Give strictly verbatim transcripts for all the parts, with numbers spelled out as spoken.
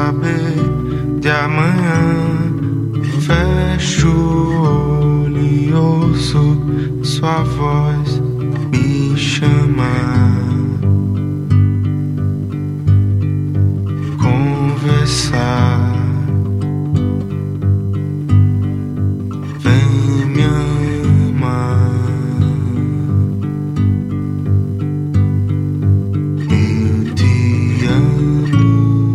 saber de amanhã. Fecho o olho e ouço sua voz me chamar. Conversar. Vem me amar. Eu te amo.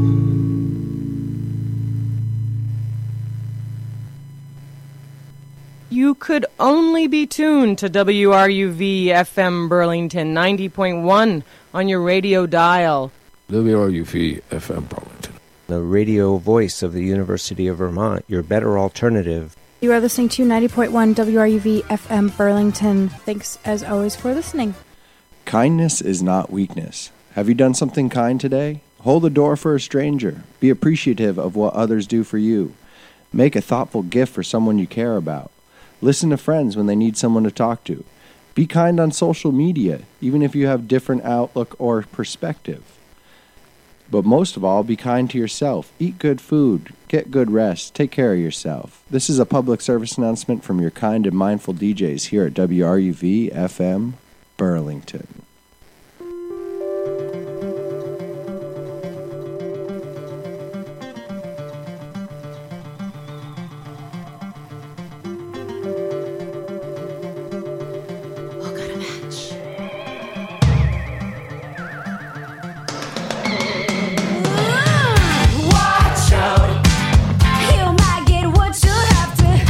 You could only be tuned to W R U V F M Burlington ninety point one on your radio dial. W R U V F M Burlington, the radio voice of the University of Vermont, your better alternative. You are listening to ninety point one W R U V F M Burlington. Thanks, as always, for listening. Kindness is not weakness. Have you done something kind today? Hold the door for a stranger. Be appreciative of what others do for you. Make a thoughtful gift for someone you care about. Listen to friends when they need someone to talk to. Be kind on social media, even if you have different outlook or perspective. But most of all, be kind to yourself. Eat good food. Get good rest. Take care of yourself. This is a public service announcement from your kind and mindful D Js here at W R U V F M Burlington.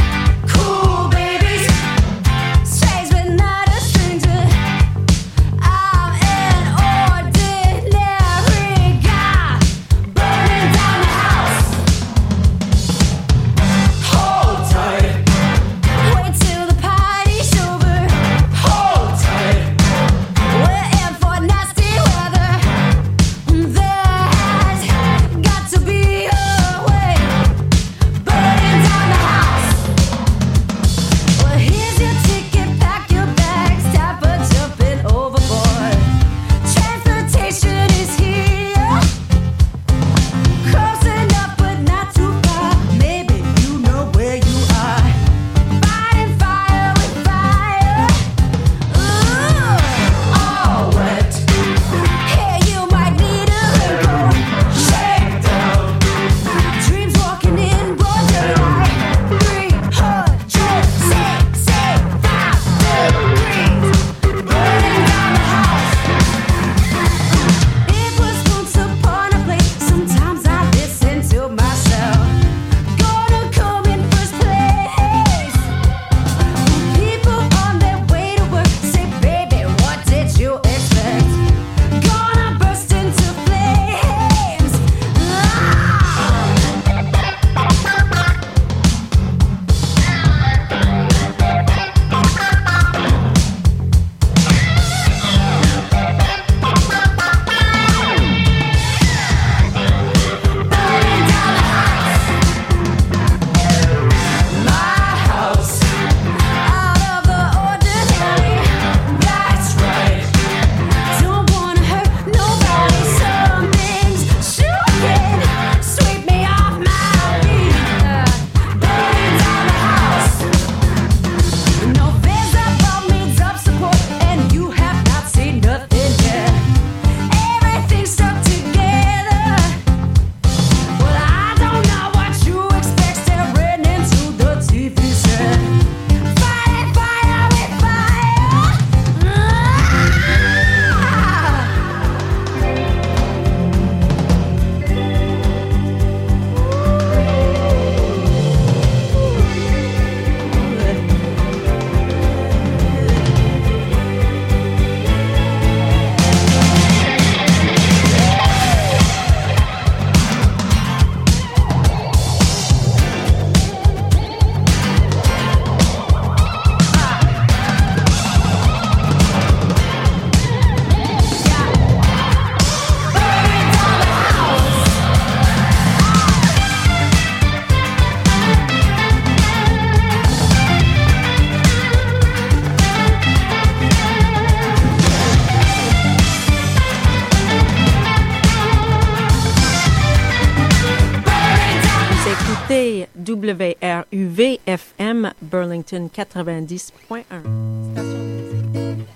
Strays but not a stranger. I écoutez W R U V F M Burlington quatre-vingt-dix point un. Station de musique.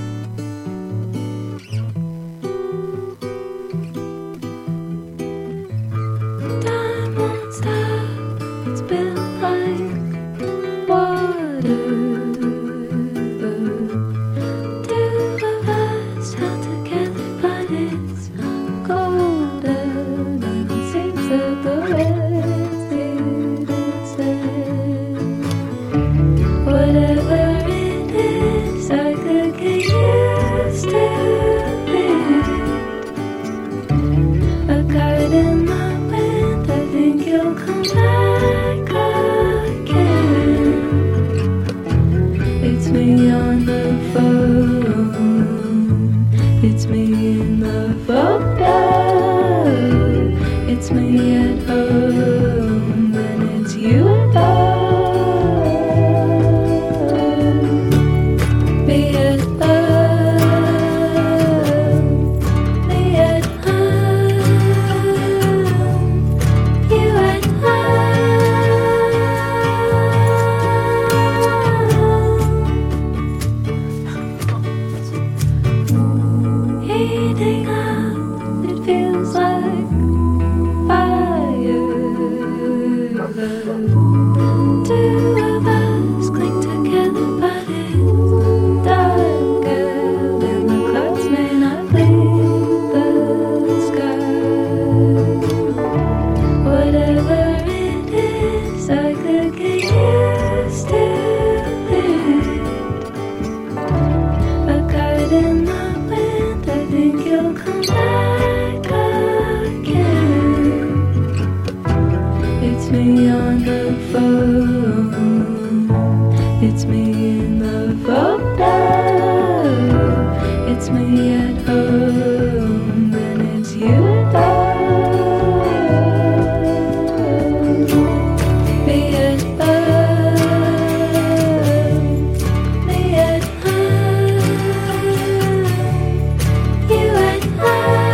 Time won't stop, it's been like water. Two of us held together, but it's colder than it seems that the rest didn't say. Whatever it is, I could get used to it. A kite in my wind, I think you'll come back again. It's me on the phone, it's me in the photo, it's me at home, and it's you at home. Me at home, me at home, you at home. Heating up, it feels like fire. Two of us cling together, but it's darker than the clouds may not leave the sky. Whatever it is, I could get used to it. A kite in the wind, I think you'll come back again. It's me on the phone, it's me in the photo, it's me at home, and it's you at home. Me at home, me at home, you at home.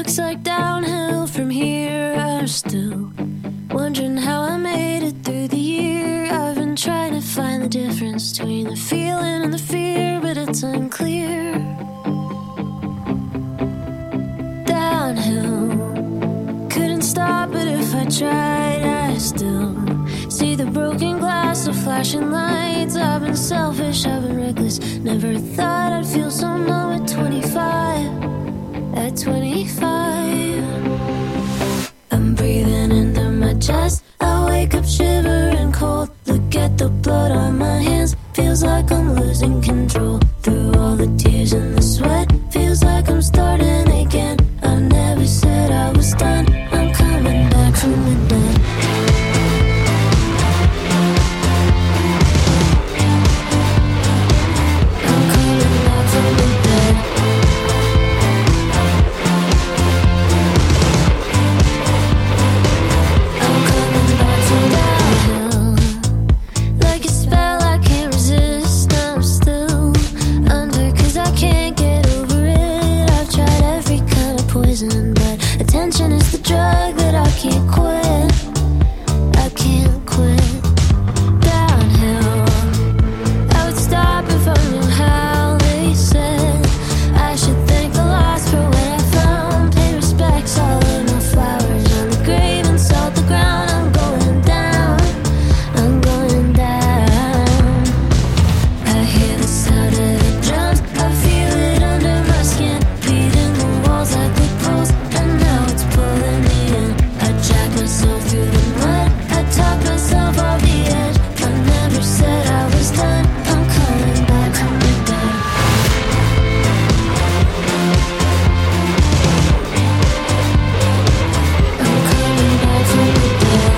Looks like downhill from here. I'm still wondering how I made it through the year. I've been trying to find the difference between the feeling and the fear, but it's unclear. Downhill, couldn't stop it if I tried. I still see the broken glass of flashing lights. I've been selfish, I've been reckless. Never thought I'd feel so numb at twenty-five. At twenty-five, I'm breathing into my chest. I wake up shivering cold. Look at the blood on my hands. Feels like I'm losing control. Through all the tears and the sweat, feels like I'm starting again. I never said I was done. I'm coming back from the dead. I'm coming back from the dead. I'm coming back from downhill. Like a spell I can't resist. I'm still under, cause I can't get over it. I've tried every kind of poison, but attention is the drug that I can't quit. I can't quit. Downhill, I would stop if I knew how. They said I should thank the lost for what I found. Pay respects, all of my flowers on the grave and salt the ground. I'm going down, I'm going down. I hear the sound of the drums, I feel it under my skin, beating the walls like the post, and now it's pulling me in. I drag myself through the mud, I talk myself off the edge. I never said I was done. I'm coming back from the dead. I'm coming back from the dead.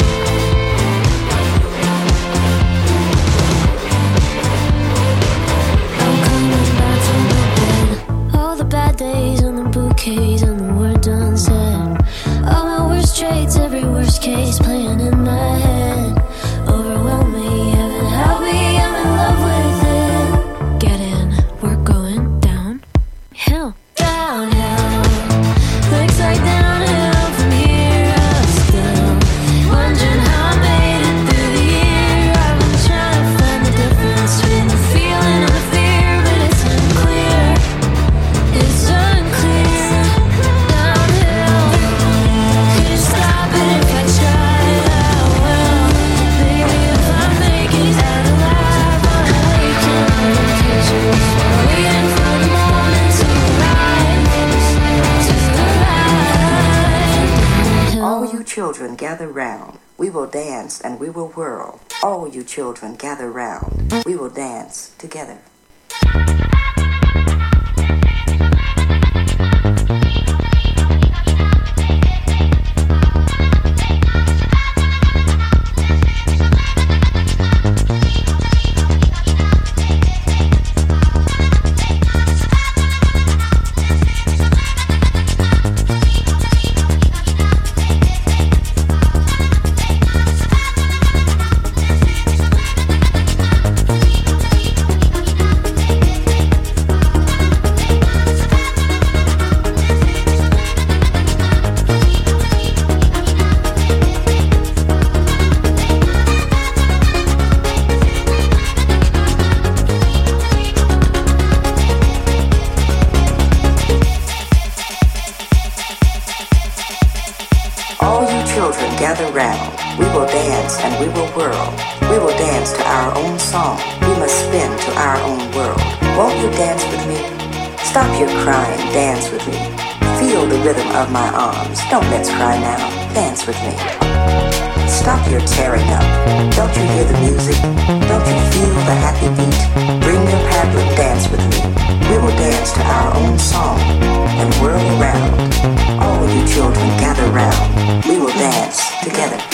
I'm coming back from the dead. All the bad days and the bouquets and the word unsaid. All my worst traits, every worst case playing in my head. Overwhelm me, heaven help me, I'm in love with it. Get in, we're going down. Hill, downhill. Looks like downhill from here. I'm still wondering how I made it through the year. I've been trying to find the difference between the feeling and the fear, but it's unclear. It's unclear. Downhill, couldn't stop it if I tried. I will. Maybe if I make it out alive, I'll wake in vacations, waiting for the moment to arrive. To arrive. All you children gather round. We will dance and we will whirl. All you children gather round. We will dance together. All you children gather round. We will dance and we will whirl. We will dance to our own song. We must spin to our own world. Won't you dance with me? Stop your crying, dance with me. Feel the rhythm of my arms. Don't let's cry now. Dance with me. Stop your tearing up. Don't you hear the music? Don't you feel the happy beat? Bring your paddle, dance with me. We will dance to our own song and whirl around. All you children gather round. We will dance together.